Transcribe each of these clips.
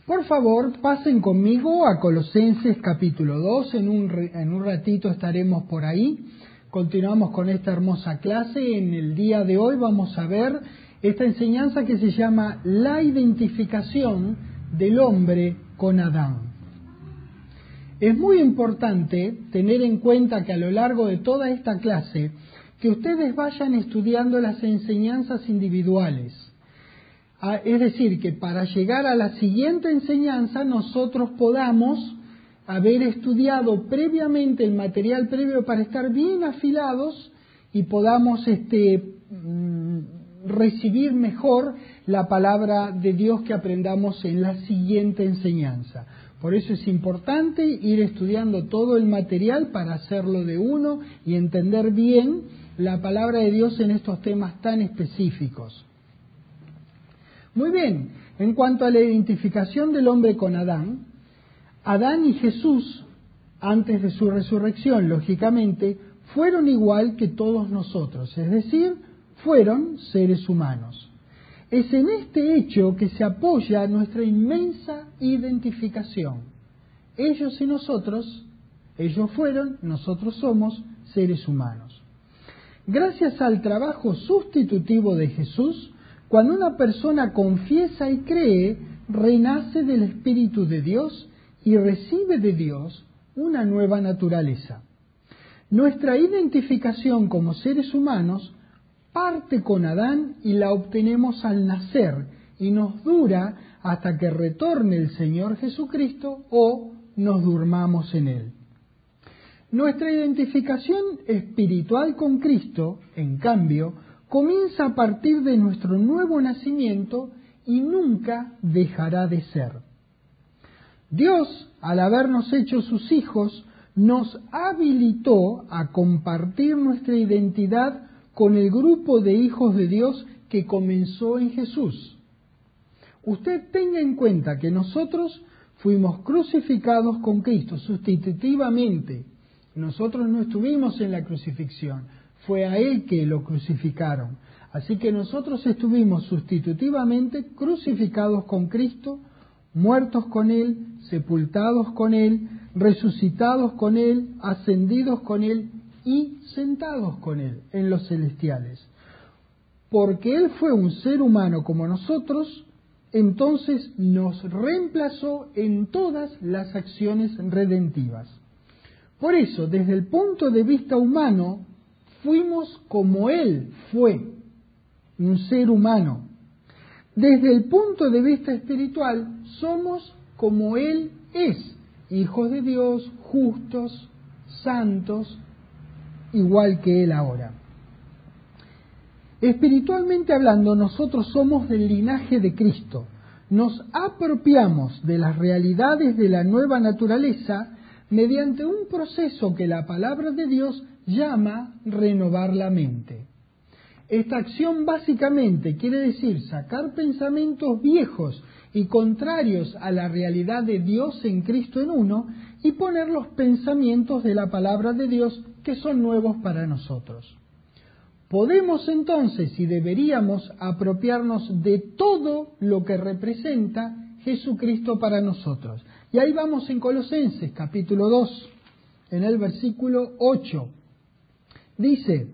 Por favor, pasen conmigo a Colosenses capítulo 2, en un ratito estaremos por ahí. Continuamos con esta hermosa clase. En el día de hoy vamos a ver esta enseñanza que se llama la identificación del hombre con Adán. Es muy importante tener en cuenta que a lo largo de toda esta clase, que ustedes vayan estudiando las enseñanzas individuales. Es decir, que para llegar a la siguiente enseñanza nosotros podamos haber estudiado previamente el material previo para estar bien afilados y podamos recibir mejor la palabra de Dios que aprendamos en la siguiente enseñanza. Por eso es importante ir estudiando todo el material para hacerlo de uno y entender bien la palabra de Dios en estos temas tan específicos. Muy bien, en cuanto a la identificación del hombre con Adán, Adán y Jesús, antes de su resurrección, lógicamente, fueron igual que todos nosotros, es decir, fueron seres humanos. Es en este hecho que se apoya nuestra inmensa identificación. Ellos y nosotros, ellos fueron, nosotros somos seres humanos. Gracias al trabajo sustitutivo de Jesús, cuando una persona confiesa y cree, renace del Espíritu de Dios y recibe de Dios una nueva naturaleza. Nuestra identificación como seres humanos parte con Adán y la obtenemos al nacer y nos dura hasta que retorne el Señor Jesucristo o nos durmamos en Él. Nuestra identificación espiritual con Cristo, en cambio, comienza a partir de nuestro nuevo nacimiento y nunca dejará de ser. Dios, al habernos hecho sus hijos, nos habilitó a compartir nuestra identidad con el grupo de hijos de Dios que comenzó en Jesús. Usted tenga en cuenta que nosotros fuimos crucificados con Cristo sustitutivamente. Nosotros no estuvimos en la crucifixión. Fue a Él que lo crucificaron. Así que nosotros estuvimos sustitutivamente crucificados con Cristo, muertos con Él, sepultados con Él, resucitados con Él, ascendidos con Él y sentados con Él en los celestiales. Porque Él fue un ser humano como nosotros, entonces nos reemplazó en todas las acciones redentivas. Por eso, desde el punto de vista humano, fuimos como Él fue, un ser humano. Desde el punto de vista espiritual, somos como Él es, hijos de Dios, justos, santos, igual que Él ahora. Espiritualmente hablando, nosotros somos del linaje de Cristo. Nos apropiamos de las realidades de la nueva naturaleza mediante un proceso que la palabra de Dios llama renovar la mente. Esta acción básicamente quiere decir sacar pensamientos viejos y contrarios a la realidad de Dios en Cristo en uno y poner los pensamientos de la palabra de Dios que son nuevos para nosotros. Podemos entonces y deberíamos apropiarnos de todo lo que representa Jesucristo para nosotros. Y ahí vamos en Colosenses capítulo 2, en el versículo 8. Dice: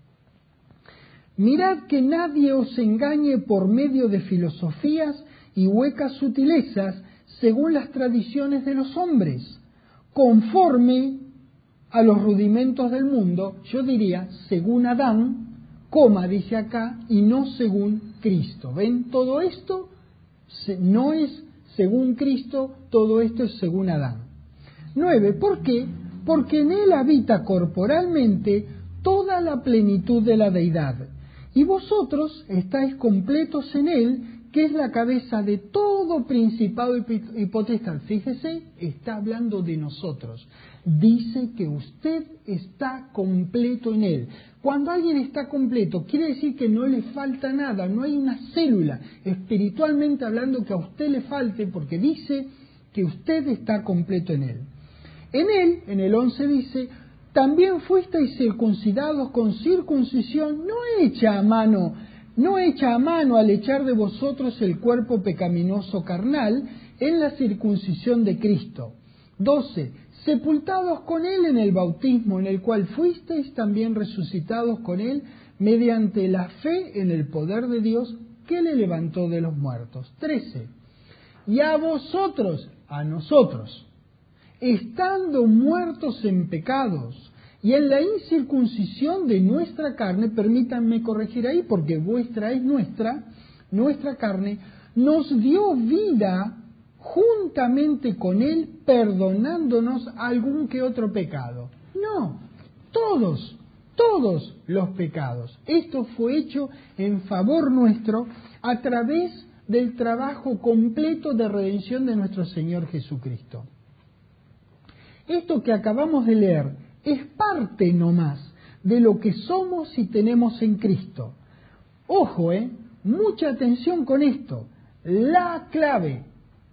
mirad que nadie os engañe por medio de filosofías y huecas sutilezas según las tradiciones de los hombres, conforme a los rudimentos del mundo, yo diría según Adán, dice acá, y no según Cristo. ¿Ven? Todo esto no es según Cristo, todo esto es según Adán. 9. ¿Por qué? Porque en Él habita corporalmente toda la plenitud de la deidad, y vosotros estáis completos en Él, que es la cabeza de todo principado y potestad. Fíjese, está hablando de nosotros. Dice que usted está completo en Él. Cuando alguien está completo, quiere decir que no le falta nada, no hay una célula, espiritualmente hablando, que a usted le falte, porque dice que usted está completo en Él. En Él, en el 11 dice: también fuisteis circuncidados con circuncisión no hecha a mano, no hecha a mano al echar de vosotros el cuerpo pecaminoso carnal en la circuncisión de Cristo. 12. Sepultados con Él en el bautismo, en el cual fuisteis también resucitados con Él mediante la fe en el poder de Dios que le levantó de los muertos. 13. Y a vosotros, a nosotros, estando muertos en pecados y en la incircuncisión de nuestra carne, permítanme corregir ahí porque vuestra es nuestra carne, nos dio vida juntamente con Él, perdonándonos algún que otro pecado. No, todos los pecados. Esto fue hecho en favor nuestro a través del trabajo completo de redención de nuestro Señor Jesucristo. Esto que acabamos de leer es parte nomás de lo que somos y tenemos en Cristo. Ojo, mucha atención con esto. La clave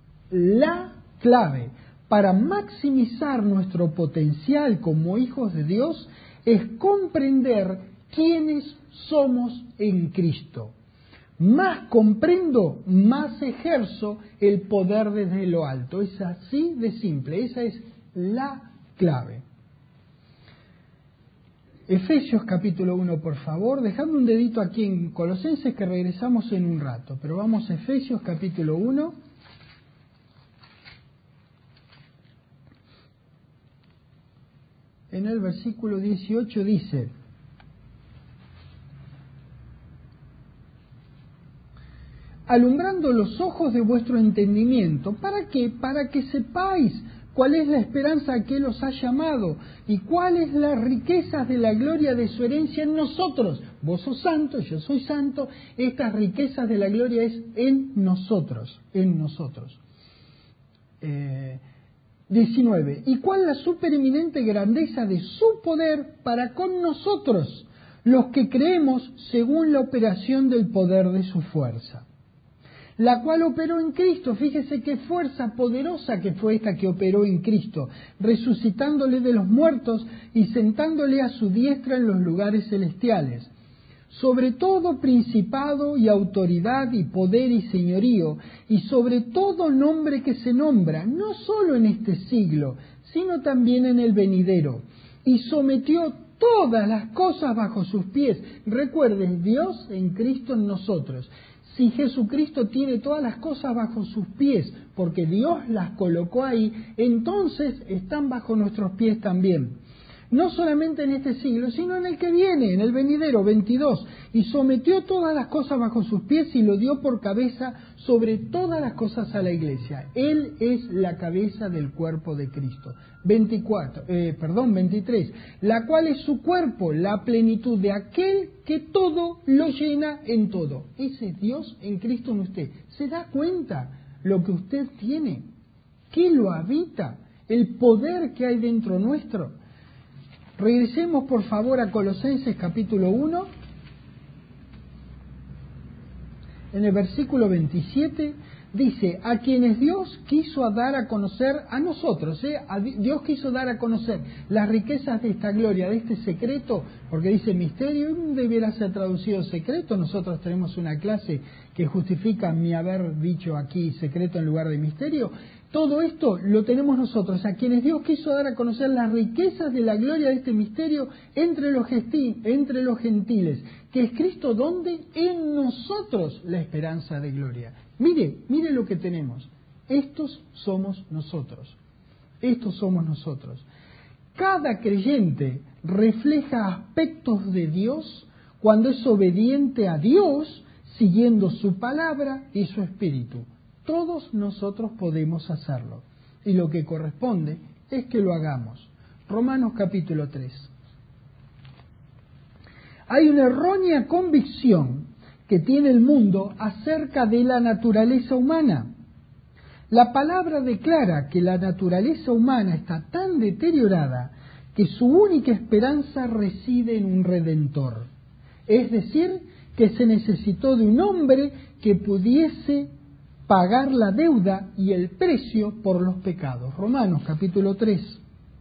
para maximizar nuestro potencial como hijos de Dios es comprender quiénes somos en Cristo. Más comprendo, más ejerzo el poder desde lo alto. Es así de simple, esa es la clave. Efesios capítulo 1, por favor, dejando un dedito aquí en Colosenses que regresamos en un rato, pero vamos a Efesios capítulo 1. En el versículo 18 dice: alumbrando los ojos de vuestro entendimiento. ¿Para qué? Para que sepáis cuál es la esperanza a que los ha llamado y cuáles las riquezas de la gloria de su herencia en nosotros. Vos sos santo, yo soy santo, estas riquezas de la gloria es en nosotros, 19. ¿Y cuál la supereminente grandeza de su poder para con nosotros, los que creemos según la operación del poder de su fuerza? La cual operó en Cristo, fíjese qué fuerza poderosa que fue esta que operó en Cristo, resucitándole de los muertos y sentándole a su diestra en los lugares celestiales. Sobre todo principado y autoridad y poder y señorío, y sobre todo nombre que se nombra, no solo en este siglo, sino también en el venidero, y sometió todas las cosas bajo sus pies. Recuerden, Dios en Cristo en nosotros. Si Jesucristo tiene todas las cosas bajo sus pies, porque Dios las colocó ahí, entonces están bajo nuestros pies también. No solamente en este siglo, sino en el que viene, en el venidero, 22. Y sometió todas las cosas bajo sus pies y lo dio por cabeza sobre todas las cosas a la iglesia. Él es la cabeza del cuerpo de Cristo. 23. La cual es su cuerpo, la plenitud de aquel que todo lo llena en todo. Ese es Dios en Cristo en usted. ¿Se da cuenta lo que usted tiene? ¿Qué lo habita? El poder que hay dentro nuestro. Regresemos por favor a Colosenses capítulo 1, en el versículo 27, dice, a quienes Dios quiso dar a conocer a nosotros, Dios quiso dar a conocer las riquezas de esta gloria, de este secreto, porque dice misterio, debiera ser traducido secreto. Nosotros tenemos una clase que justifica mi haber dicho aquí secreto en lugar de misterio. Todo esto lo tenemos nosotros, a quienes Dios quiso dar a conocer las riquezas de la gloria de este misterio entre los gentiles, que es Cristo, ¿dónde? En nosotros la esperanza de gloria. Mire lo que tenemos. Estos somos nosotros. Cada creyente refleja aspectos de Dios cuando es obediente a Dios, siguiendo su palabra y su espíritu. Todos nosotros podemos hacerlo, y lo que corresponde es que lo hagamos. Romanos capítulo 3. Hay una errónea convicción que tiene el mundo acerca de la naturaleza humana. La palabra declara que la naturaleza humana está tan deteriorada que su única esperanza reside en un redentor. Es decir, que se necesitó de un hombre que pudiese pagar la deuda y el precio por los pecados. Romanos capítulo 3.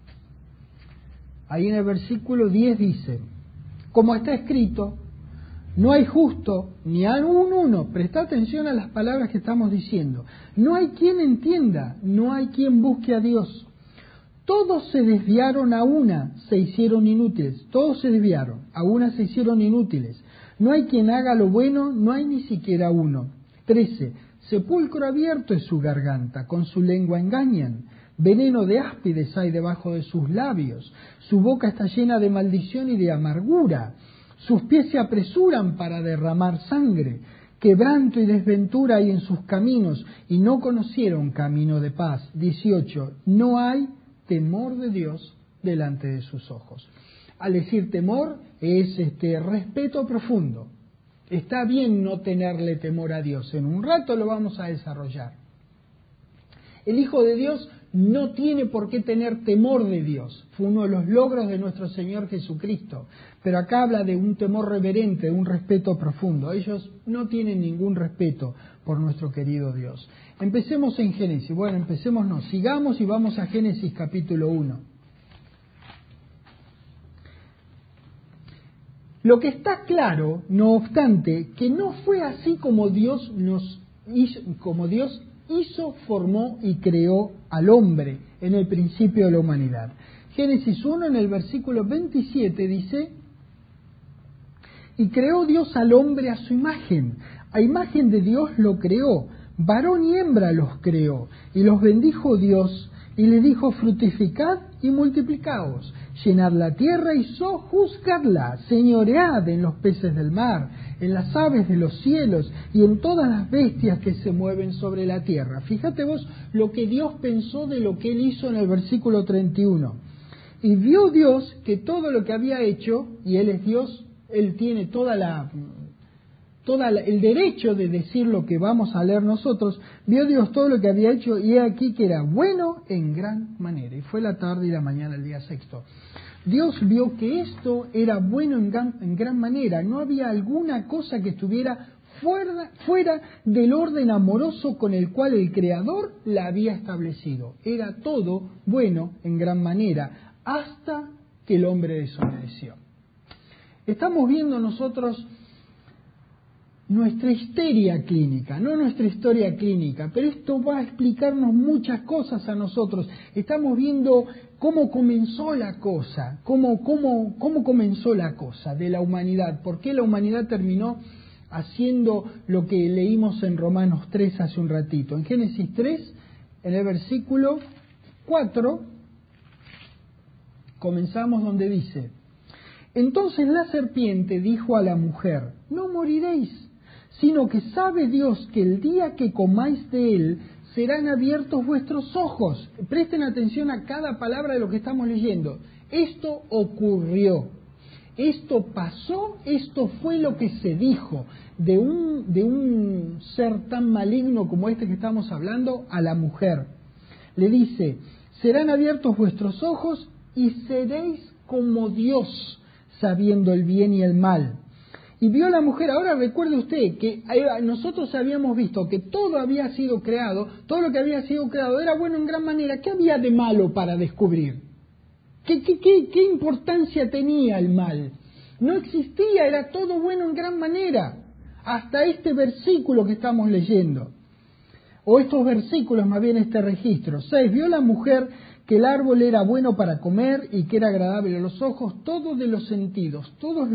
Ahí en el versículo 10 dice, como está escrito, No hay justo ni aún uno. Presta atención a las palabras que estamos diciendo. No hay quien entienda, no hay quien busque a Dios. Todos se desviaron a una, se hicieron inútiles. Todos se desviaron, a una se hicieron inútiles. No hay quien haga lo bueno, no hay ni siquiera uno. 13. Sepulcro abierto es su garganta, con su lengua engañan. Veneno de áspides hay debajo de sus labios. Su boca está llena de maldición y de amargura. Sus pies se apresuran para derramar sangre. Quebranto y desventura hay en sus caminos, y no conocieron camino de paz. 18. No hay temor de Dios delante de sus ojos. Al decir temor es respeto profundo. Está bien no tenerle temor a Dios. En un rato lo vamos a desarrollar. El Hijo de Dios no tiene por qué tener temor de Dios. Fue uno de los logros de nuestro Señor Jesucristo. Pero acá habla de un temor reverente, de un respeto profundo. Ellos no tienen ningún respeto por nuestro querido Dios. Empecemos en Génesis. Bueno, sigamos y vamos a Génesis capítulo 1. Lo que está claro, no obstante, que no fue así como Dios hizo, formó y creó al hombre en el principio de la humanidad. Génesis 1 en el versículo 27 dice: y creó Dios al hombre a su imagen, a imagen de Dios lo creó, varón y hembra los creó, y los bendijo Dios, y les dijo: fructificad y multiplicaos, llenad la tierra y sojuzgadla, señoread en los peces del mar, en las aves de los cielos y en todas las bestias que se mueven sobre la tierra. Fíjate vos lo que Dios pensó de lo que Él hizo en el versículo 31. Y vio Dios que todo lo que había hecho, y Él es Dios, Él tiene el derecho de decir lo que vamos a leer nosotros. Vio Dios todo lo que había hecho, y he aquí que era bueno en gran manera. Y fue la tarde y la mañana el día sexto. Dios vio que esto era bueno en gran manera. No había alguna cosa que estuviera fuera del orden amoroso con el cual el Creador la había establecido. Era todo bueno en gran manera, hasta que el hombre desobedeció. Estamos viendo nosotros nuestra histeria clínica, no nuestra historia clínica, pero esto va a explicarnos muchas cosas a nosotros. Estamos viendo cómo comenzó la cosa, cómo comenzó la cosa de la humanidad, por qué la humanidad terminó haciendo lo que leímos en Romanos 3 hace un ratito. En Génesis 3, en el versículo 4, comenzamos donde dice: entonces la serpiente dijo a la mujer: no moriréis, sino que sabe Dios que el día que comáis de él serán abiertos vuestros ojos. Presten atención a cada palabra de lo que estamos leyendo. Esto ocurrió, esto pasó, esto fue lo que se dijo de un ser tan maligno como este que estamos hablando a la mujer. Le dice: serán abiertos vuestros ojos y seréis como Dios, sabiendo el bien y el mal. Y vio la mujer. Ahora recuerde usted que nosotros habíamos visto que todo había sido creado, todo lo que había sido creado era bueno en gran manera. ¿Qué había de malo para descubrir? ¿Qué importancia tenía el mal? No existía, era todo bueno en gran manera, hasta este versículo que estamos leyendo, o estos versículos, más bien este registro. 6. Vio la mujer que el árbol era bueno para comer y que era agradable a los ojos, todos los sentidos,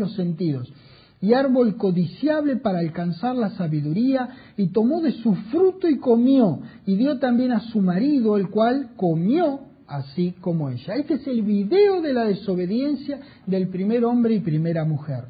y árbol codiciable para alcanzar la sabiduría, y tomó de su fruto y comió, y dio también a su marido, el cual comió así como ella. Este es el video de la desobediencia del primer hombre y primera mujer.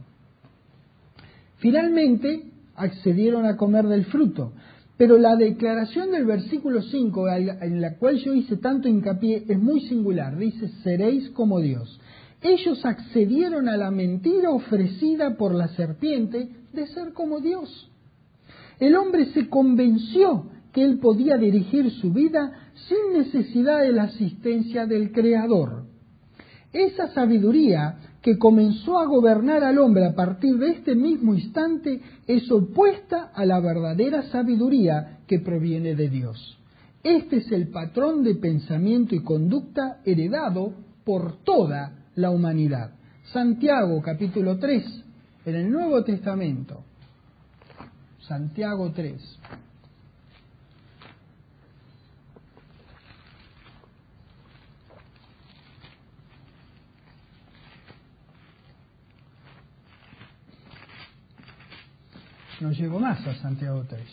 Finalmente accedieron a comer del fruto. Pero la declaración del versículo 5, en la cual yo hice tanto hincapié, es muy singular. Dice: seréis como Dios. Ellos accedieron a la mentira ofrecida por la serpiente de ser como Dios. El hombre se convenció que él podía dirigir su vida sin necesidad de la asistencia del Creador. Esa sabiduría que comenzó a gobernar al hombre a partir de este mismo instante es opuesta a la verdadera sabiduría que proviene de Dios. Este es el patrón de pensamiento y conducta heredado por toda la humanidad. Santiago capítulo 3, En el Nuevo Testamento, Santiago 3. No llego más a Santiago 3.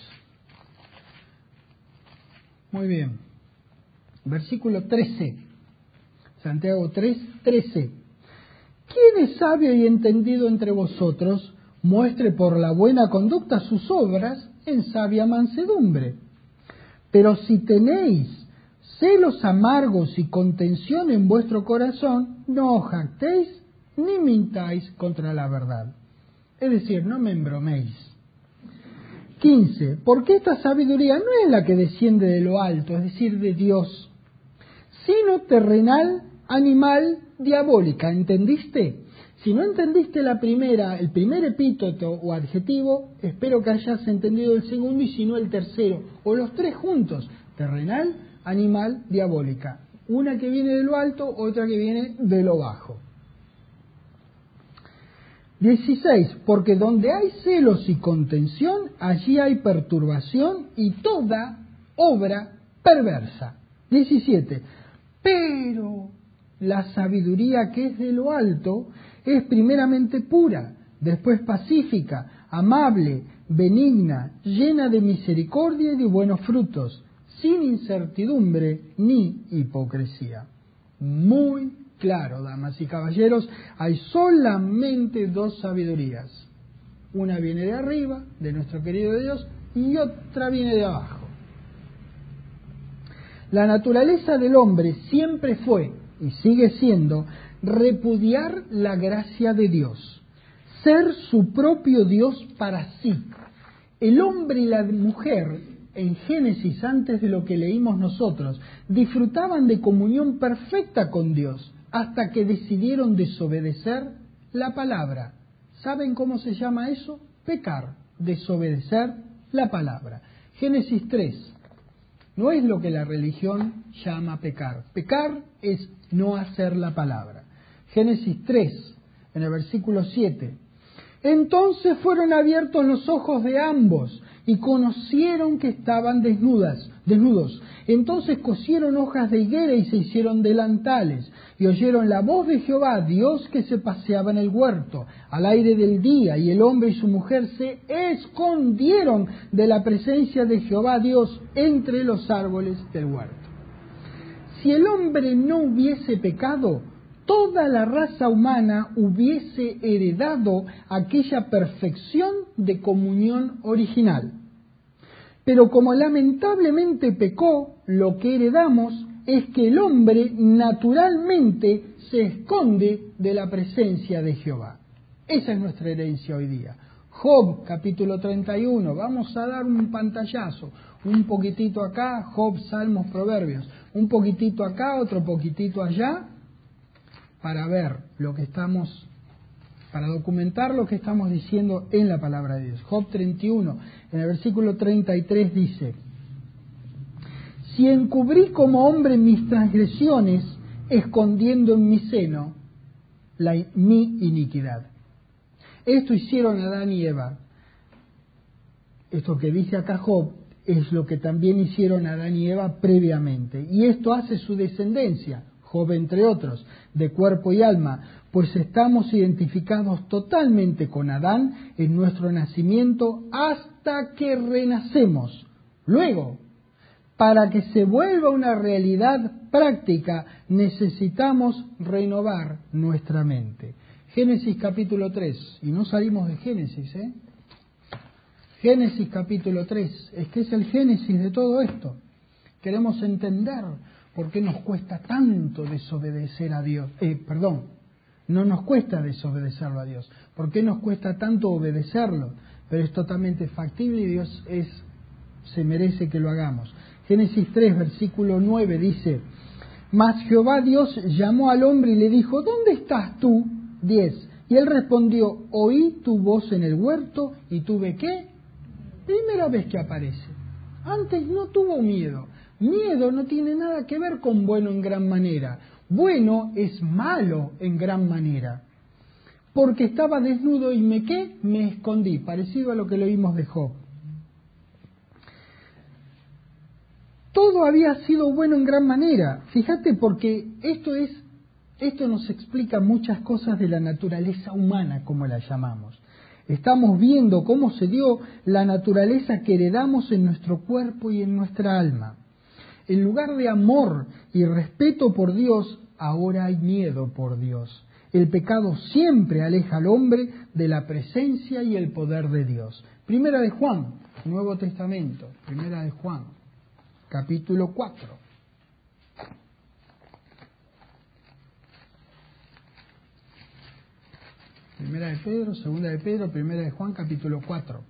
Muy bien. Versículo 13. Santiago 3, 13. ¿Quién es sabio y entendido entre vosotros? Muestre por la buena conducta sus obras en sabia mansedumbre. Pero si tenéis celos amargos y contención en vuestro corazón, no os jactéis ni mintáis contra la verdad. Es decir, no me embroméis. 15. Porque esta sabiduría no es la que desciende de lo alto, es decir, de Dios, sino terrenal, animal, diabólica. ¿Entendiste? Si no entendiste el primer epíteto o adjetivo, espero que hayas entendido el segundo y si no el tercero, o los tres juntos. Terrenal, animal, diabólica. Una que viene de lo alto, otra que viene de lo bajo. 16. Porque donde hay celos y contención, allí hay perturbación y toda obra perversa. 17. Pero la sabiduría que es de lo alto es primeramente pura, después pacífica, amable, benigna, llena de misericordia y de buenos frutos, sin incertidumbre ni hipocresía. Muy claro, damas y caballeros, hay solamente dos sabidurías. Una viene de arriba, de nuestro querido Dios, y otra viene de abajo. La naturaleza del hombre siempre fue, y sigue siendo, repudiar la gracia de Dios, ser su propio Dios para sí. El hombre y la mujer, en Génesis, antes de lo que leímos nosotros, disfrutaban de comunión perfecta con Dios, hasta que decidieron desobedecer la palabra. ¿Saben cómo se llama eso? Pecar, desobedecer la palabra. Génesis 3. No es lo que la religión llama pecar. Pecar es no hacer la palabra. Génesis 3, en el versículo 7. Entonces fueron abiertos los ojos de ambos y conocieron que estaban desnudos. Entonces cosieron hojas de higuera y se hicieron delantales, y oyeron la voz de Jehová, Dios, que se paseaba en el huerto al aire del día, y el hombre y su mujer se escondieron de la presencia de Jehová Dios entre los árboles del huerto. Si el hombre no hubiese pecado, toda la raza humana hubiese heredado aquella perfección de comunión original. Pero como lamentablemente pecó, lo que heredamos es que el hombre naturalmente se esconde de la presencia de Jehová. Esa es nuestra herencia hoy día. Job, capítulo 31, vamos a dar un pantallazo, un poquitito acá, Job, Salmos, Proverbios, un poquitito acá, otro poquitito allá, para ver lo que estamos, para documentar lo que estamos diciendo en la palabra de Dios. Job 31, en el versículo 33 dice: si encubrí como hombre mis transgresiones, escondiendo en mi seno mi iniquidad. Esto hicieron Adán y Eva. Esto que dice acá Job es lo que también hicieron Adán y Eva previamente. Y esto hace su descendencia, Job entre otros, de cuerpo y alma, pues estamos identificados totalmente con Adán en nuestro nacimiento hasta que renacemos. Luego, para que se vuelva una realidad práctica, necesitamos renovar nuestra mente. Génesis capítulo 3, y no salimos de Génesis, Génesis capítulo 3, es que es el génesis de todo esto. Queremos entender por qué nos cuesta tanto desobedecer a Dios. No nos cuesta desobedecerlo a Dios. ¿Por qué nos cuesta tanto obedecerlo? Pero es totalmente factible y Dios se merece que lo hagamos. Génesis 3, versículo 9 dice: mas Jehová Dios llamó al hombre y le dijo: ¿dónde estás tú? 10. Y él respondió: oí tu voz en el huerto y tuve ¿qué? Primera vez que aparece. Antes no tuvo miedo. Miedo no tiene nada que ver con bueno en gran manera. Bueno es malo en gran manera. porque estaba desnudo y me escondí, parecido a lo que leímos de Job. Todo había sido bueno en gran manera. Fíjate, porque esto nos explica muchas cosas de la naturaleza humana, como la llamamos. Estamos viendo cómo se dio la naturaleza que heredamos en nuestro cuerpo y en nuestra alma. En lugar de amor y respeto por Dios, ahora hay miedo por Dios. El pecado siempre aleja al hombre de la presencia y el poder de Dios. Primera de Juan, Nuevo Testamento, Primera de Juan, capítulo 4. Primera de Pedro, Segunda de Pedro, Primera de Juan, capítulo 4.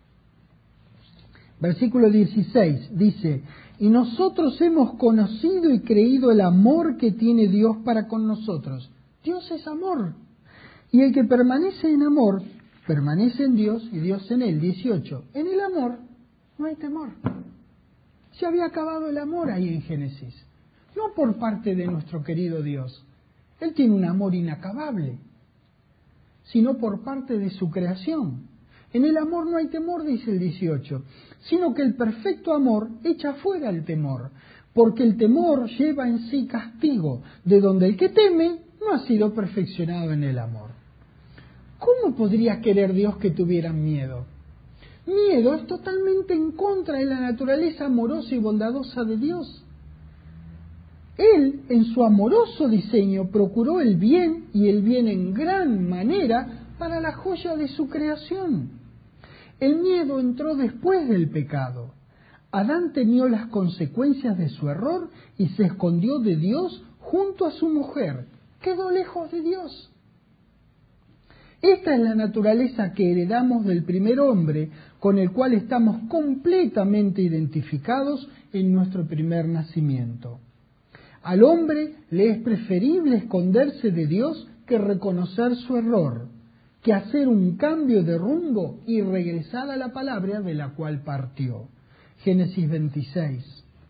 Versículo 16 dice: y nosotros hemos conocido y creído el amor que tiene Dios para con nosotros. Dios es amor. Y el que permanece en amor, permanece en Dios y Dios en él. 18. En el amor no hay temor. Se había acabado el amor ahí en Génesis. No por parte de nuestro querido Dios. Él tiene un amor inacabable, sino por parte de su creación. En el amor no hay temor, dice el 18, sino que el perfecto amor echa fuera el temor, porque el temor lleva en sí castigo, de donde el que teme no ha sido perfeccionado en el amor. ¿Cómo podría querer Dios que tuvieran miedo? Miedo es totalmente en contra de la naturaleza amorosa y bondadosa de Dios. Él, en su amoroso diseño, procuró el bien, y el bien en gran manera, para la joya de su creación. El miedo entró después del pecado. Adán temió las consecuencias de su error y se escondió de Dios junto a su mujer. Quedó lejos de Dios. Esta es la naturaleza que heredamos del primer hombre, con el cual estamos completamente identificados en nuestro primer nacimiento. Al hombre le es preferible esconderse de Dios que reconocer su error, que hacer un cambio de rumbo y regresar a la palabra de la cual partió. Génesis 26.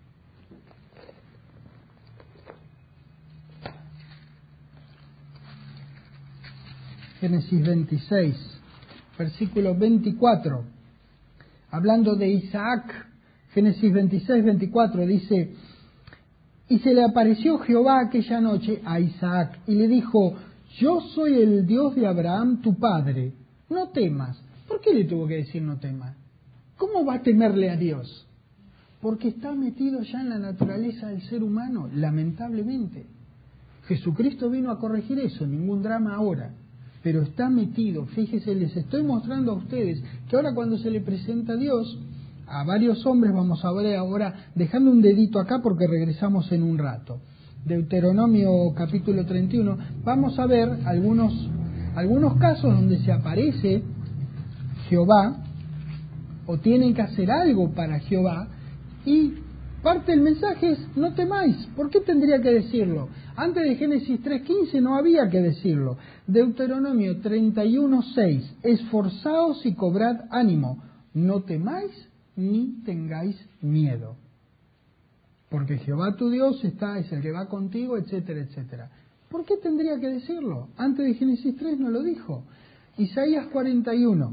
Génesis 26, versículo 24. Hablando de Isaac, Génesis 26, 24 dice: y se le apareció Jehová aquella noche a Isaac y le dijo: yo soy el Dios de Abraham tu padre, no temas. ¿Por qué le tuvo que decir no temas? ¿Cómo va a temerle a Dios? Porque está metido ya en la naturaleza del ser humano, lamentablemente. Jesucristo vino a corregir eso, ningún drama ahora, pero está metido. Fíjese, les estoy mostrando a ustedes que ahora cuando se le presenta a Dios, a varios hombres, vamos a ver ahora, dejando un dedito acá porque regresamos en un rato. Deuteronomio capítulo 31, vamos a ver algunos casos donde se aparece Jehová, o tienen que hacer algo para Jehová, y parte del mensaje es: no temáis. ¿Por qué tendría que decirlo? Antes de Génesis 3:15 no había que decirlo. Deuteronomio 31:6, esforzaos y cobrad ánimo, no temáis ni tengáis miedo, porque Jehová tu Dios es el que va contigo, etcétera, etcétera. ¿Por qué tendría que decirlo? Antes de Génesis 3 no lo dijo. Isaías 41.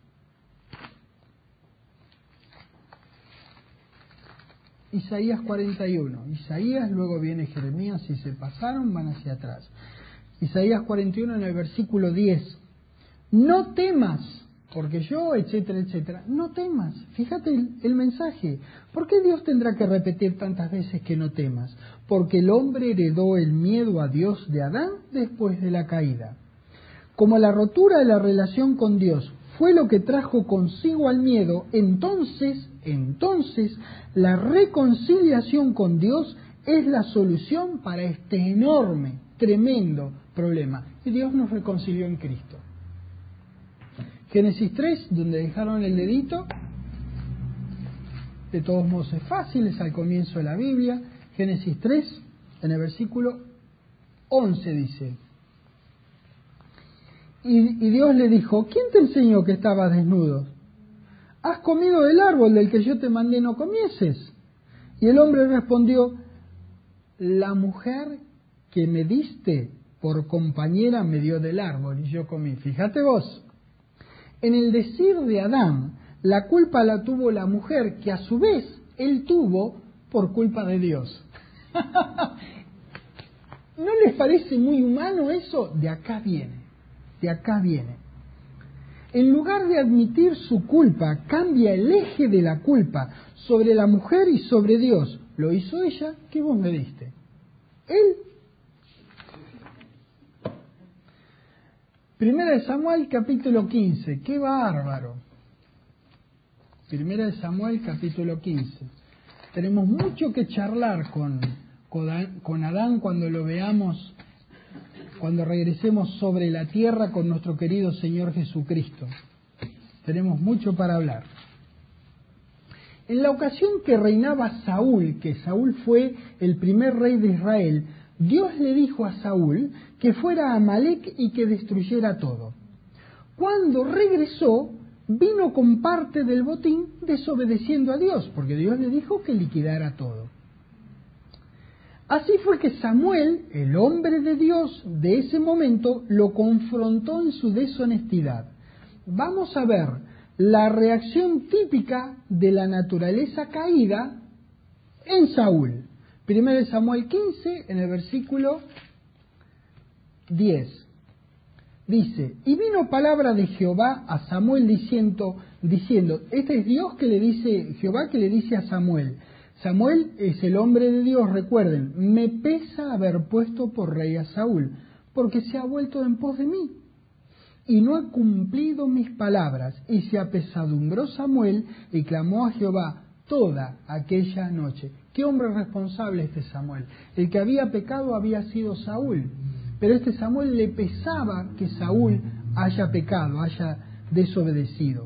Isaías 41. Isaías, luego viene Jeremías, si se pasaron van hacia atrás. Isaías 41 en el versículo 10. No temas, porque yo, etcétera, etcétera. No temas. Fíjate el mensaje. ¿Por qué Dios tendrá que repetir tantas veces que no temas? Porque el hombre heredó el miedo a Dios de Adán después de la caída. Como la rotura de la relación con Dios fue lo que trajo consigo al miedo, entonces la reconciliación con Dios es la solución para este enorme, tremendo problema. Y Dios nos reconcilió en Cristo. Génesis 3, donde dejaron el dedito, de todos modos es fácil, es al comienzo de la Biblia. Génesis 3, en el versículo 11 dice: y Dios le dijo: ¿quién te enseñó que estabas desnudo? ¿Has comido del árbol del que yo te mandé no comieses? Y el hombre respondió: la mujer que me diste por compañera me dio del árbol y yo comí. Fíjate vos, en el decir de Adán, la culpa la tuvo la mujer, que a su vez él tuvo por culpa de Dios. ¿No les parece muy humano eso? De acá viene, de acá viene. En lugar de admitir su culpa, cambia el eje de la culpa sobre la mujer y sobre Dios. Lo hizo ella, que vos me diste. Él. Primera de Samuel, capítulo 15. ¡Qué bárbaro! Primera de Samuel, capítulo 15. Tenemos mucho que charlar con Adán cuando lo veamos, cuando regresemos sobre la tierra con nuestro querido Señor Jesucristo. Tenemos mucho para hablar. En la ocasión que reinaba Saúl, que Saúl fue el primer rey de Israel, Dios le dijo a Saúl que fuera a Amalec y que destruyera todo. Cuando regresó, vino con parte del botín desobedeciendo a Dios, porque Dios le dijo que liquidara todo. Así fue que Samuel, el hombre de Dios de ese momento, lo confrontó en su deshonestidad. Vamos a ver la reacción típica de la naturaleza caída en Saúl. 1 Samuel 15, en el versículo 10. Dice, y vino palabra de Jehová a Samuel diciendo, este es Dios que le dice, Jehová que le dice a Samuel. Samuel es el hombre de Dios, recuerden, me pesa haber puesto por rey a Saúl, porque se ha vuelto en pos de mí, y no ha cumplido mis palabras, y se apesadumbró Samuel, y clamó a Jehová toda aquella noche. Qué hombre responsable este Samuel. El que había pecado había sido Saúl, pero este Samuel le pesaba que Saúl haya pecado, haya desobedecido.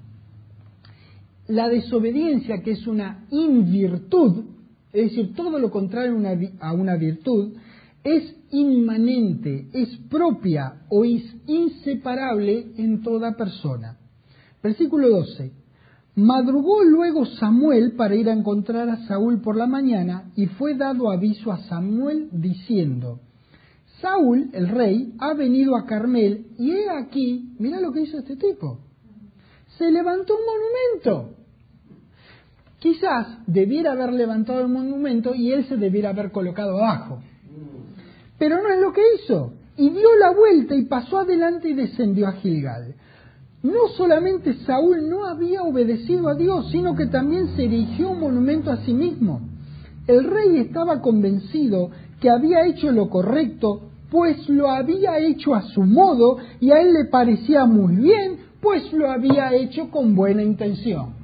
La desobediencia, que es una invirtud, es decir, todo lo contrario a una virtud, es inmanente, es propia o es inseparable en toda persona. Versículo 12. Madrugó luego Samuel para ir a encontrar a Saúl por la mañana, y fue dado aviso a Samuel diciendo, Saúl, el rey, ha venido a Carmel, y he aquí, mira lo que hizo este tipo, se levantó un monumento. Quizás debiera haber levantado el monumento y él se debiera haber colocado abajo. Pero no es lo que hizo. Y dio la vuelta y pasó adelante y descendió a Gilgal. No solamente Saúl no había obedecido a Dios, sino que también se erigió un monumento a sí mismo. El rey estaba convencido que había hecho lo correcto, pues lo había hecho a su modo, y a él le parecía muy bien, pues lo había hecho con buena intención.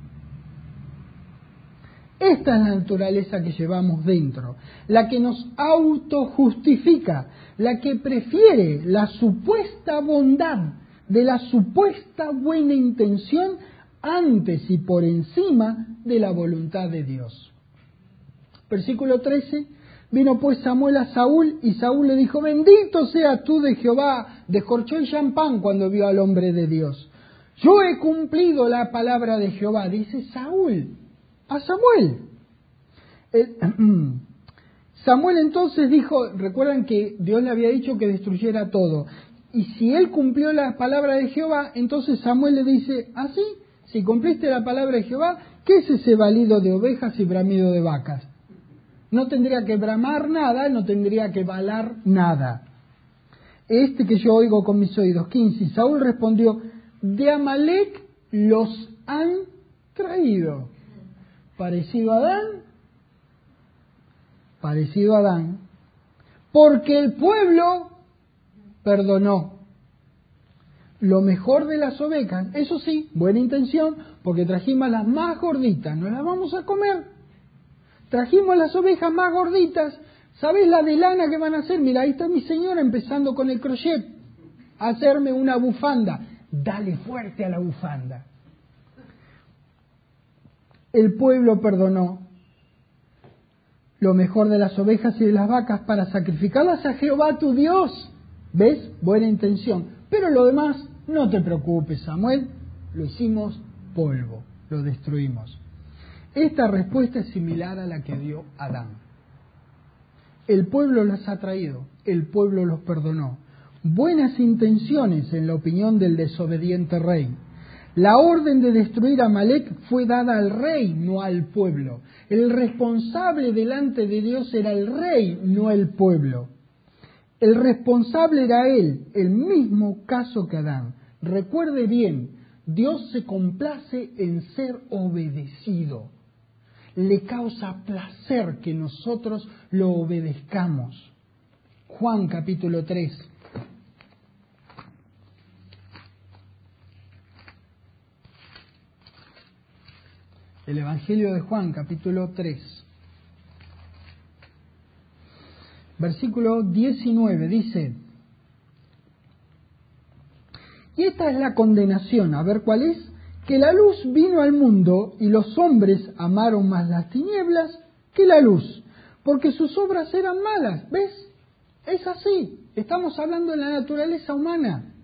Esta es la naturaleza que llevamos dentro, la que nos autojustifica, la que prefiere la supuesta bondad de la supuesta buena intención antes y por encima de la voluntad de Dios. Versículo 13, vino pues Samuel a Saúl, y Saúl le dijo, bendito seas tú de Jehová, descorchó el champán cuando vio al hombre de Dios. Yo he cumplido la palabra de Jehová, dice Saúl a Samuel. Samuel entonces dijo, recuerdan que Dios le había dicho que destruyera todo, y si él cumplió la palabra de Jehová, entonces Samuel le dice, así, si cumpliste la palabra de Jehová, ¿qué es ese balido de ovejas y bramido de vacas? No tendría que bramar nada, no tendría que balar nada. Este que yo oigo con mis oídos. 15. Saúl respondió, de Amalec los han traído. Parecido a Adán, porque el pueblo perdonó lo mejor de las ovejas, eso sí, buena intención, porque trajimos las más gorditas, no las vamos a comer. Trajimos las ovejas más gorditas, ¿sabés la de lana que van a hacer? Mira, ahí está mi señora empezando con el crochet, a hacerme una bufanda. Dale fuerte a la bufanda. El pueblo perdonó lo mejor de las ovejas y de las vacas para sacrificarlas a Jehová tu Dios. ¿Ves? Buena intención. Pero lo demás, no te preocupes, Samuel, lo hicimos polvo, lo destruimos. Esta respuesta es similar a la que dio Adán. El pueblo las ha traído, el pueblo los perdonó. Buenas intenciones en la opinión del desobediente rey. La orden de destruir a Amalek fue dada al rey, no al pueblo. El responsable delante de Dios era el rey, no el pueblo. El responsable era él, el mismo caso que Adán. Recuerde bien, Dios se complace en ser obedecido. Le causa placer que nosotros lo obedezcamos. Juan capítulo 3. El Evangelio de Juan capítulo 3. Versículo 19 dice: y esta es la condenación, a ver cuál es, que la luz vino al mundo y los hombres amaron más las tinieblas que la luz, porque sus obras eran malas. ¿Ves? Es así, estamos hablando de la naturaleza humana.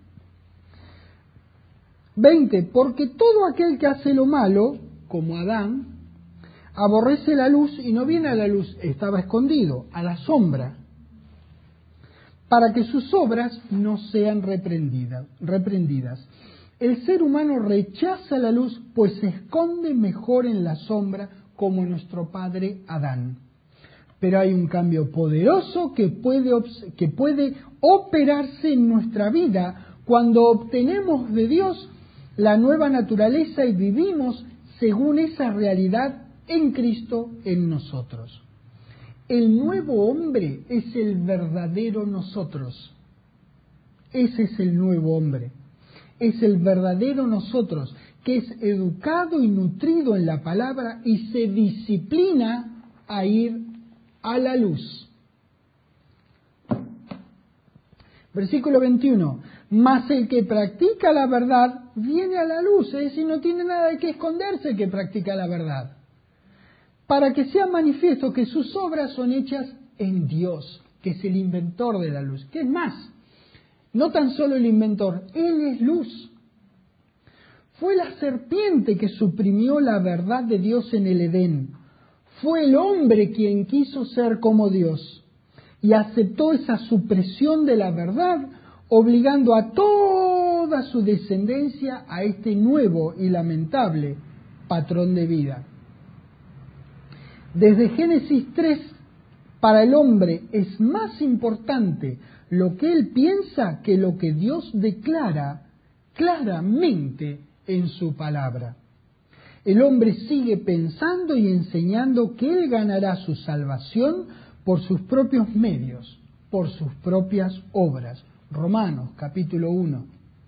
20, porque todo aquel que hace lo malo, como Adán, aborrece la luz y no viene a la luz, estaba escondido, a la sombra, para que sus obras no sean reprendidas. El ser humano rechaza la luz, pues se esconde mejor en la sombra, como nuestro padre Adán. Pero hay un cambio poderoso que puede operarse en nuestra vida cuando obtenemos de Dios la nueva naturaleza y vivimos según esa realidad en Cristo en nosotros. El nuevo hombre es el verdadero nosotros. Ese es el nuevo hombre. Es el verdadero nosotros, que es educado y nutrido en la palabra y se disciplina a ir a la luz. Versículo 21. Mas el que practica la verdad viene a la luz, es decir, no tiene nada de qué esconderse el que practica la verdad, para que sea manifiesto que sus obras son hechas en Dios, que es el inventor de la luz. ¿Qué es más? No tan solo el inventor, Él es luz. Fue la serpiente que suprimió la verdad de Dios en el Edén. Fue el hombre quien quiso ser como Dios y aceptó esa supresión de la verdad, obligando a toda su descendencia a este nuevo y lamentable patrón de vida. Desde Génesis 3, para el hombre es más importante lo que él piensa que lo que Dios declara claramente en su palabra. El hombre sigue pensando y enseñando que él ganará su salvación por sus propios medios, por sus propias obras. Romanos, capítulo 1.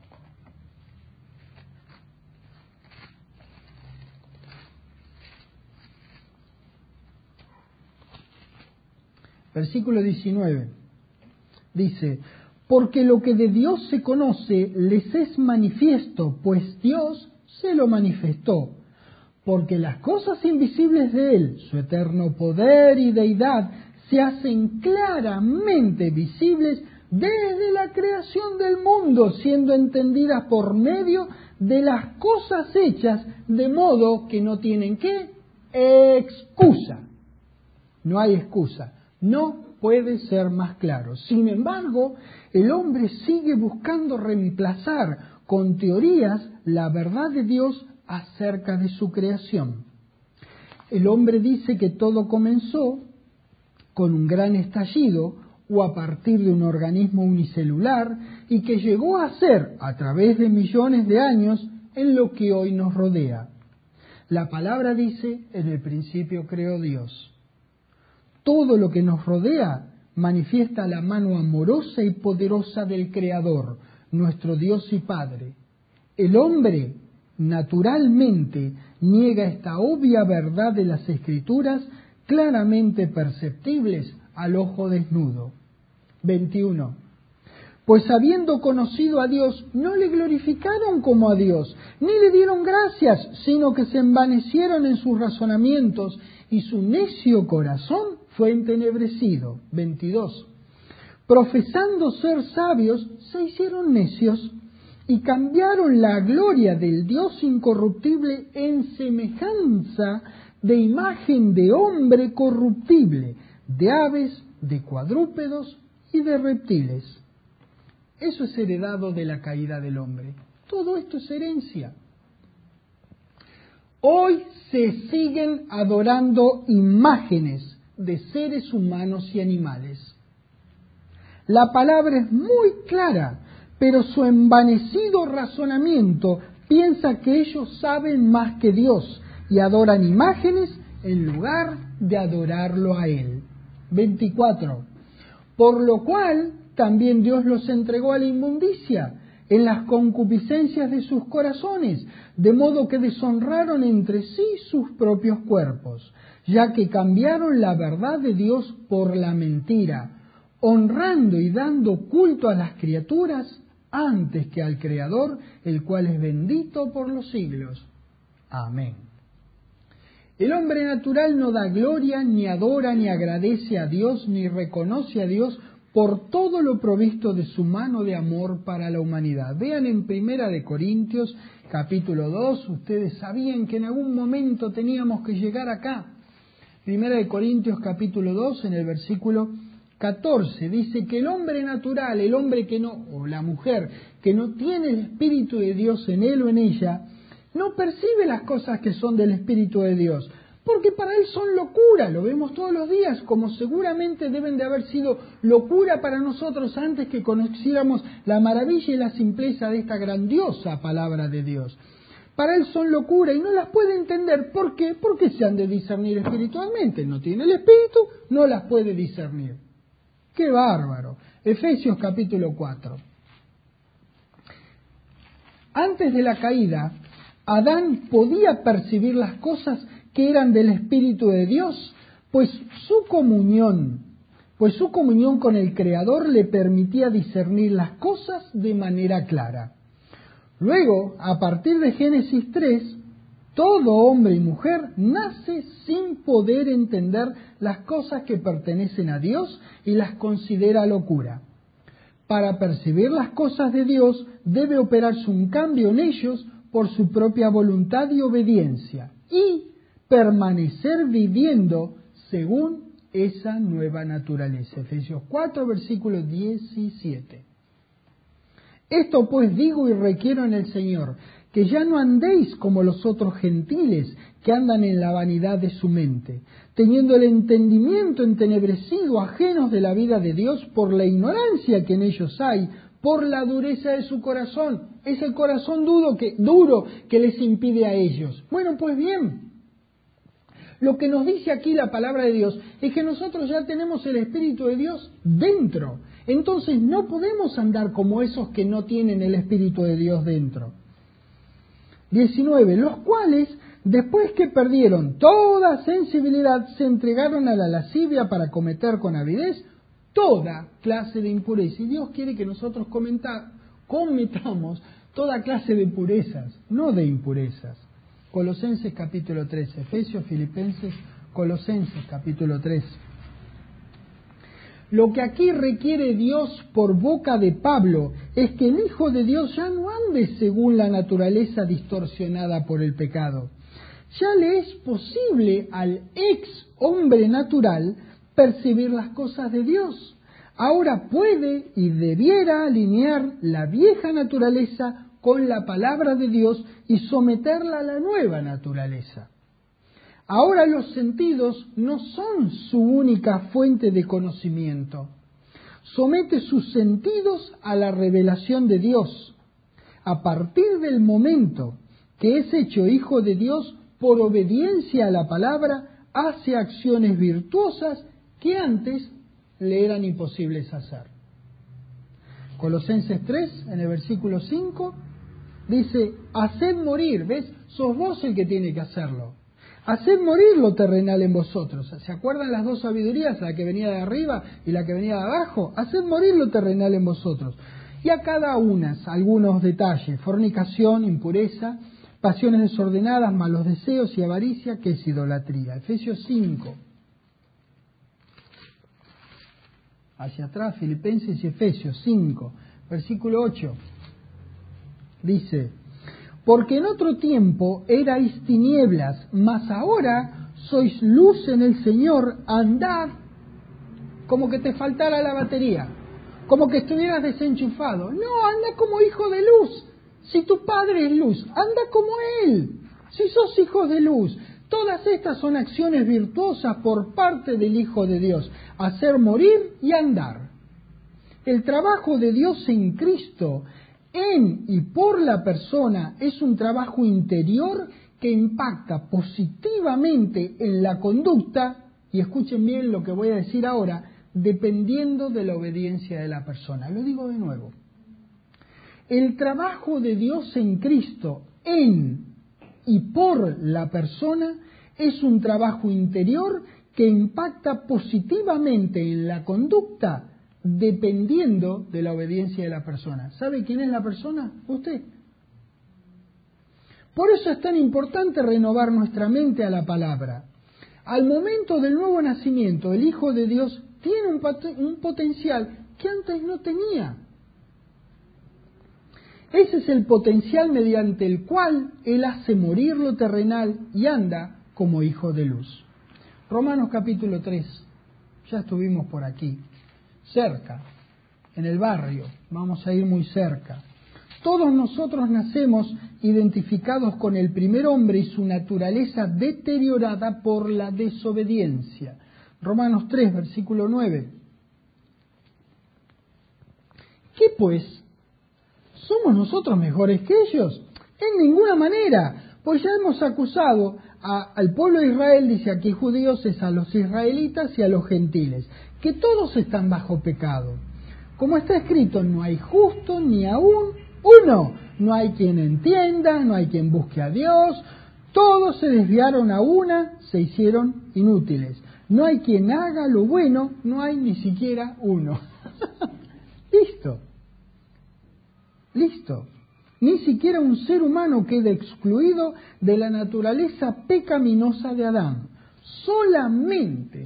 Versículo 19. Dice: porque lo que de Dios se conoce les es manifiesto, pues Dios se lo manifestó. Porque las cosas invisibles de Él, su eterno poder y deidad, se hacen claramente visibles desde la creación del mundo, siendo entendidas por medio de las cosas hechas, de modo que no tienen ¿qué? Excusa. No hay excusa. No puede ser más claro. Sin embargo, el hombre sigue buscando reemplazar con teorías la verdad de Dios acerca de su creación. El hombre dice que todo comenzó con un gran estallido o a partir de un organismo unicelular y que llegó a ser, a través de millones de años, en lo que hoy nos rodea. La palabra dice: en el principio creó Dios. Todo lo que nos rodea manifiesta la mano amorosa y poderosa del Creador, nuestro Dios y Padre. El hombre, naturalmente, niega esta obvia verdad de las Escrituras, claramente perceptibles al ojo desnudo. 21. Pues habiendo conocido a Dios, no le glorificaron como a Dios, ni le dieron gracias, sino que se envanecieron en sus razonamientos, y su necio corazón fue entenebrecido. 22. Profesando ser sabios, se hicieron necios, y cambiaron la gloria del Dios incorruptible en semejanza de imagen de hombre corruptible, de aves, de cuadrúpedos y de reptiles. Eso es heredado de la caída del hombre. Todo esto es herencia. Hoy se siguen adorando imágenes de seres humanos y animales. La palabra es muy clara, pero su envanecido razonamiento piensa que ellos saben más que Dios y adoran imágenes en lugar de adorarlo a Él. 24. Por lo cual también Dios los entregó a la inmundicia en las concupiscencias de sus corazones, de modo que deshonraron entre sí sus propios cuerpos, ya que cambiaron la verdad de Dios por la mentira, honrando y dando culto a las criaturas antes que al Creador, el cual es bendito por los siglos. Amén. El hombre natural no da gloria, ni adora, ni agradece a Dios, ni reconoce a Dios por todo lo provisto de su mano de amor para la humanidad. Vean en 1 Corintios, capítulo 2, ustedes sabían que en algún momento teníamos que llegar acá. 1 Corintios, capítulo 2, en el versículo 14, dice que el hombre natural, el hombre que no, o la mujer, que no tiene el Espíritu de Dios en él o en ella, no percibe las cosas que son del Espíritu de Dios, porque para él son locura, lo vemos todos los días, como seguramente deben de haber sido locura para nosotros antes que conociéramos la maravilla y la simpleza de esta grandiosa palabra de Dios. Para él son locura y no las puede entender. ¿Por qué? Porque se han de discernir espiritualmente. No tiene el Espíritu, no las puede discernir. ¡Qué bárbaro! Efesios capítulo 4. Antes de la caída, Adán podía percibir las cosas que eran del Espíritu de Dios, pues su comunión con el Creador le permitía discernir las cosas de manera clara. Luego, a partir de Génesis 3, todo hombre y mujer nace sin poder entender las cosas que pertenecen a Dios y las considera locura. Para percibir las cosas de Dios debe operarse un cambio en ellos por su propia voluntad y obediencia y permanecer viviendo según esa nueva naturaleza. Efesios 4, versículo 17. Esto pues digo y requiero en el Señor, que ya no andéis como los otros gentiles que andan en la vanidad de su mente, teniendo el entendimiento entenebrecido, ajenos de la vida de Dios por la ignorancia que en ellos hay, por la dureza de su corazón. Es el corazón duro que les impide a ellos. Bueno, pues bien, lo que nos dice aquí la palabra de Dios es que nosotros ya tenemos el Espíritu de Dios dentro. Entonces no podemos andar como esos que no tienen el Espíritu de Dios dentro. 19. Los cuales, después que perdieron toda sensibilidad, se entregaron a la lascivia para cometer con avidez toda clase de impureza. Y Dios quiere que nosotros cometamos toda clase de purezas, no de impurezas. Colosenses capítulo 3, Efesios, Filipenses, Colosenses capítulo 3. Lo que aquí requiere Dios por boca de Pablo es que el Hijo de Dios ya no ande según la naturaleza distorsionada por el pecado. Ya le es posible al ex hombre natural percibir las cosas de Dios. Ahora puede y debiera alinear la vieja naturaleza con la palabra de Dios y someterla a la nueva naturaleza. Ahora los sentidos no son su única fuente de conocimiento. Somete sus sentidos a la revelación de Dios. A partir del momento que es hecho hijo de Dios por obediencia a la palabra, hace acciones virtuosas que antes le eran imposibles hacer. Colosenses 3, en el versículo 5, dice, haced morir, ¿ves? Sos vos el que tiene que hacerlo. Haced morir lo terrenal en vosotros. ¿Se acuerdan las dos sabidurías, la que venía de arriba y la que venía de abajo? Haced morir lo terrenal en vosotros. Y a cada una, algunos detalles: fornicación, impureza, pasiones desordenadas, malos deseos y avaricia, que es idolatría. Efesios 5. Hacia atrás, Filipenses y Efesios 5, versículo 8. Dice, porque en otro tiempo erais tinieblas, mas ahora sois luz en el Señor, andad como que te faltara la batería, como que estuvieras desenchufado. No, anda como hijo de luz. Si tu Padre es luz, anda como Él. Si sos hijos de luz. Todas estas son acciones virtuosas por parte del Hijo de Dios. Hacer morir y andar. El trabajo de Dios en Cristo, en y por la persona, es un trabajo interior que impacta positivamente en la conducta, y escuchen bien lo que voy a decir ahora, dependiendo de la obediencia de la persona. Lo digo de nuevo. El trabajo de Dios en Cristo, en y por la persona, es un trabajo interior que impacta positivamente en la conducta, dependiendo de la obediencia de la persona. ¿Sabe quién es la persona? Usted. Por eso es tan importante renovar nuestra mente a la palabra. Al momento del nuevo nacimiento, el Hijo de Dios tiene un potencial que antes no tenía. Ese es el potencial mediante el cual Él hace morir lo terrenal y anda como hijo de luz. Romanos capítulo 3, ya estuvimos por aquí, cerca, en el barrio, vamos a ir muy cerca. Todos nosotros nacemos identificados con el primer hombre y su naturaleza deteriorada por la desobediencia. Romanos 3, versículo 9. ¿Qué pues? ¿Somos nosotros mejores que ellos? En ninguna manera, pues ya hemos acusado al pueblo de Israel, dice aquí judíos, es a los israelitas y a los gentiles, que todos están bajo pecado. Como está escrito, no hay justo ni aún uno, no hay quien entienda, no hay quien busque a Dios, todos se desviaron a una, se hicieron inútiles. No hay quien haga lo bueno, no hay ni siquiera uno. Listo. Listo. Ni siquiera un ser humano queda excluido de la naturaleza pecaminosa de Adán. Solamente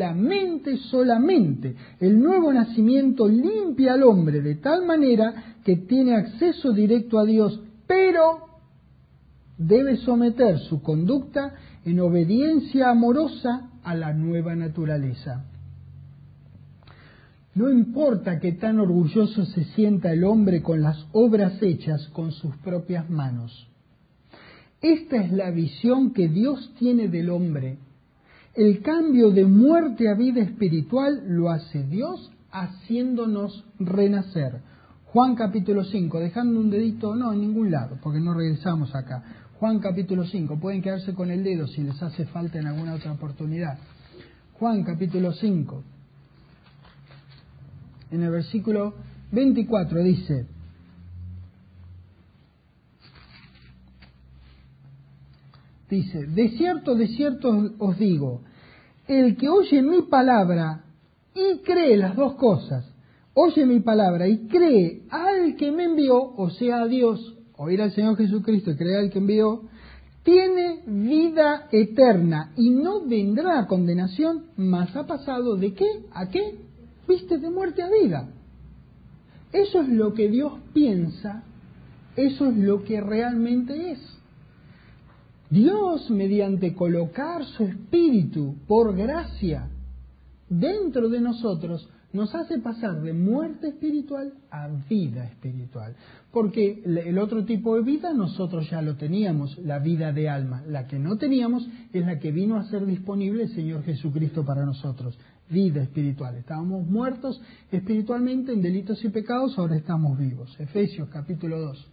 el nuevo nacimiento limpia al hombre de tal manera que tiene acceso directo a Dios, pero debe someter su conducta en obediencia amorosa a la nueva naturaleza. No importa qué tan orgulloso se sienta el hombre con las obras hechas con sus propias manos. Esta es la visión que Dios tiene del hombre. El cambio de muerte a vida espiritual lo hace Dios haciéndonos renacer. Juan capítulo 5, dejando un dedito, no, en ningún lado, porque no regresamos acá. Juan capítulo 5, pueden quedarse con el dedo si les hace falta en alguna otra oportunidad. Juan capítulo 5. En el versículo 24 dice, de cierto os digo, el que oye mi palabra y cree, las dos cosas, oye mi palabra y cree al que me envió, o sea a Dios, oír al Señor Jesucristo y creer al que envió, tiene vida eterna y no vendrá a condenación, mas ha pasado ¿de qué? ¿A qué? ¿Viste? De muerte a vida. Eso es lo que Dios piensa, eso es lo que realmente es. Dios, mediante colocar su espíritu por gracia dentro de nosotros, nos hace pasar de muerte espiritual a vida espiritual. Porque el otro tipo de vida nosotros ya lo teníamos, la vida de alma. La que no teníamos es la que vino a ser disponible el Señor Jesucristo para nosotros. Vida espiritual. Estábamos muertos espiritualmente en delitos y pecados, ahora estamos vivos. Efesios capítulo 2.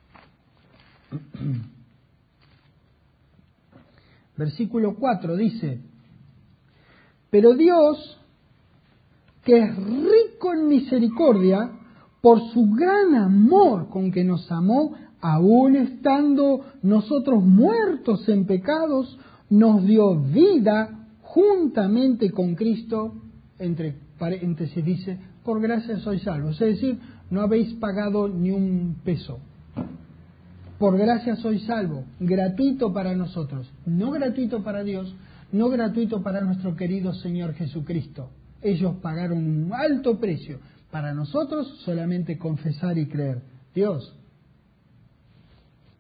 Versículo 4 dice, pero Dios, que es rico en misericordia, por su gran amor con que nos amó, aun estando nosotros muertos en pecados, nos dio vida juntamente con Cristo, entre paréntesis dice, por gracia sois salvos. Es decir, no habéis pagado ni un peso. Por gracia sois salvos, gratuito para nosotros, no gratuito para Dios, no gratuito para nuestro querido Señor Jesucristo. Ellos pagaron un alto precio. Para nosotros solamente confesar y creer. Dios,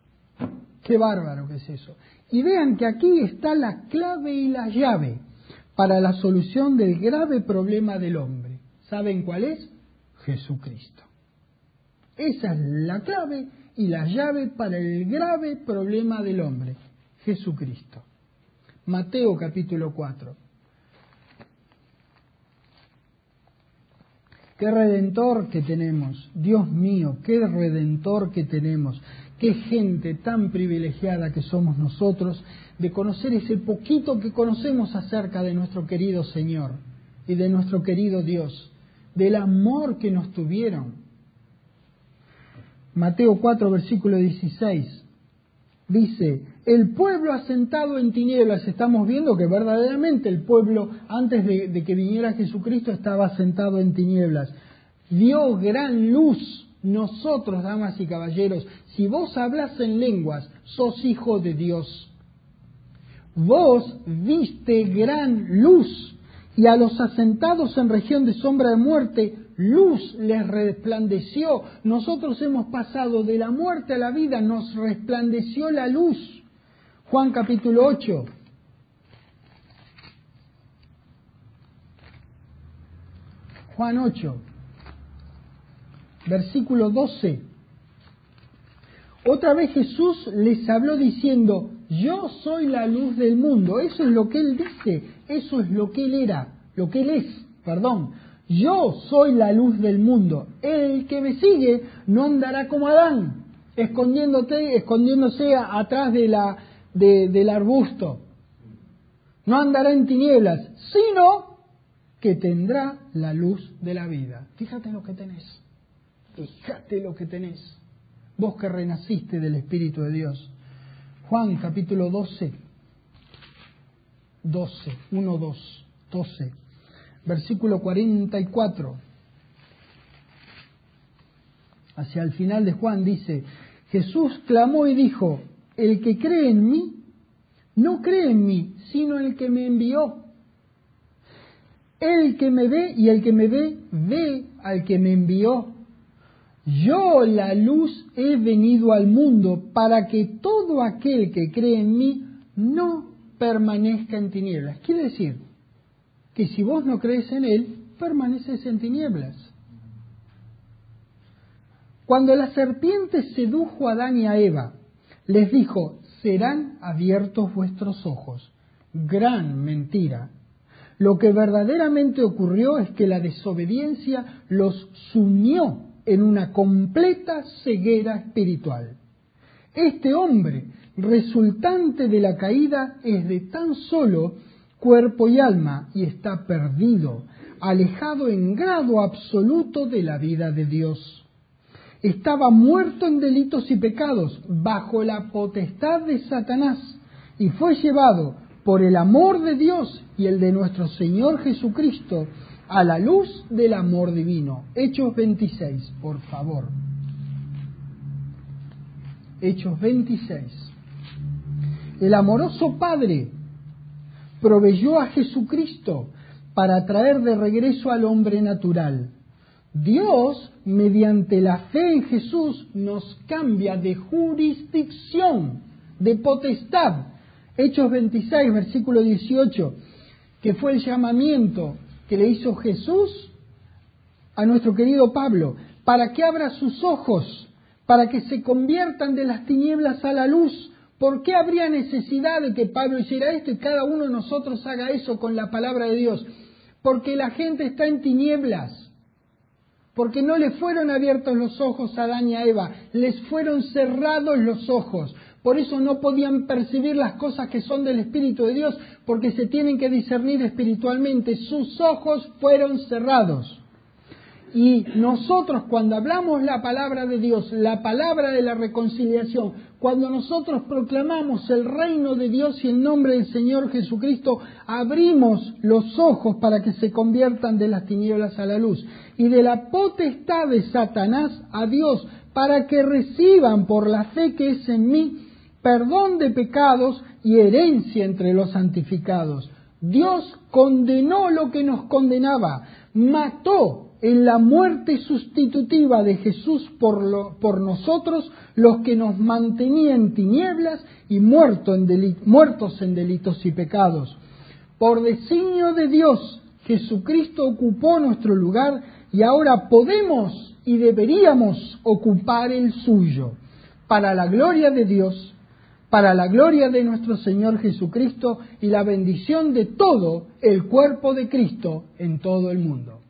qué bárbaro que es eso. Y vean que aquí está la clave y la llave. para la solución del grave problema del hombre. ¿Saben cuál es? Jesucristo. Esa es la clave y la llave para el grave problema del hombre. Jesucristo. Mateo capítulo 4. Qué redentor que tenemos, Dios mío, qué redentor que tenemos, qué gente tan privilegiada que somos nosotros de conocer ese poquito que conocemos acerca de nuestro querido Señor y de nuestro querido Dios, del amor que nos tuvieron. Mateo 4, versículo 16, dice, el pueblo asentado en tinieblas. Estamos viendo que verdaderamente el pueblo, antes de que viniera Jesucristo, estaba asentado en tinieblas. Dio gran luz. Nosotros, damas y caballeros, si vos hablas en lenguas, sos hijo de Dios. Vos viste gran luz, y a los asentados en región de sombra de muerte, luz les resplandeció. Nosotros hemos pasado de la muerte a la vida, nos resplandeció la luz. Juan capítulo 8. Juan 8, versículo 12. Otra vez Jesús les habló diciendo, yo soy la luz del mundo. Eso es lo que Él dice, eso es lo que Él era, lo que Él es, perdón. Yo soy la luz del mundo. El que me sigue no andará como Adán, escondiéndose atrás del arbusto. No andará en tinieblas, sino que tendrá la luz de la vida. Fíjate lo que tenés. Fíjate lo que tenés. Vos que renaciste del Espíritu de Dios. Juan capítulo 12. 12. Versículo 44. Hacia el final de Juan dice, Jesús clamó y dijo, el que cree en mí, no cree en mí, sino el que me envió. El que me ve y el que me ve, ve al que me envió. Yo, la luz, he venido al mundo para que todo aquel que cree en mí no permanezca en tinieblas. Quiere decir que si vos no crees en Él, permaneces en tinieblas. Cuando la serpiente sedujo a Adán y a Eva, les dijo, serán abiertos vuestros ojos. Gran mentira. Lo que verdaderamente ocurrió es que la desobediencia los sumió en una completa ceguera espiritual. Este hombre, resultante de la caída, es de tan solo cuerpo y alma y está perdido, alejado en grado absoluto de la vida de Dios. Estaba muerto en delitos y pecados, bajo la potestad de Satanás, y fue llevado por el amor de Dios y el de nuestro Señor Jesucristo a la luz del amor divino. Hechos 26, por favor. Hechos 26. El amoroso Padre proveyó a Jesucristo para traer de regreso al hombre natural. Dios, mediante la fe en Jesús, nos cambia de jurisdicción, de potestad. Hechos 26, versículo 18, que fue el llamamiento que le hizo Jesús a nuestro querido Pablo, para que abra sus ojos, para que se conviertan de las tinieblas a la luz. ¿Por qué habría necesidad de que Pablo hiciera esto y cada uno de nosotros haga eso con la palabra de Dios? Porque la gente está en tinieblas, porque no le fueron abiertos los ojos a Adán y a Eva, les fueron cerrados los ojos. Por eso no podían percibir las cosas que son del Espíritu de Dios, porque se tienen que discernir espiritualmente. Sus ojos fueron cerrados. Y nosotros, cuando hablamos la palabra de Dios, la palabra de la reconciliación, cuando nosotros proclamamos el reino de Dios y el nombre del Señor Jesucristo, abrimos los ojos para que se conviertan de las tinieblas a la luz y de la potestad de Satanás a Dios, para que reciban por la fe que es en mí perdón de pecados y herencia entre los santificados. Dios condenó lo que nos condenaba, mató en la muerte sustitutiva de Jesús por nosotros, los que nos mantenían en tinieblas y muertos en delitos y pecados. Por designio de Dios, Jesucristo ocupó nuestro lugar y ahora podemos y deberíamos ocupar el suyo, para la gloria de Dios, para la gloria de nuestro Señor Jesucristo y la bendición de todo el cuerpo de Cristo en todo el mundo.